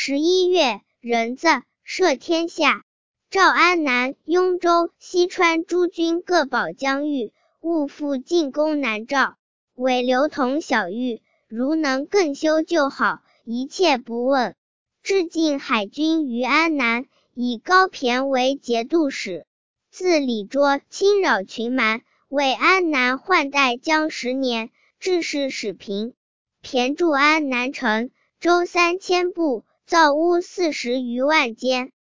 11月，壬子，赦天下。赵安南、雍州、西川诸军各保疆域，勿复进攻南赵。委刘同小谕，如能更修就好，一切不问。致进海军于安南，以高骈为节度使。自李卓侵扰群蛮，为安南换代将10年，致使始平。骈驻安南城，舟3000部，造屋40余万间。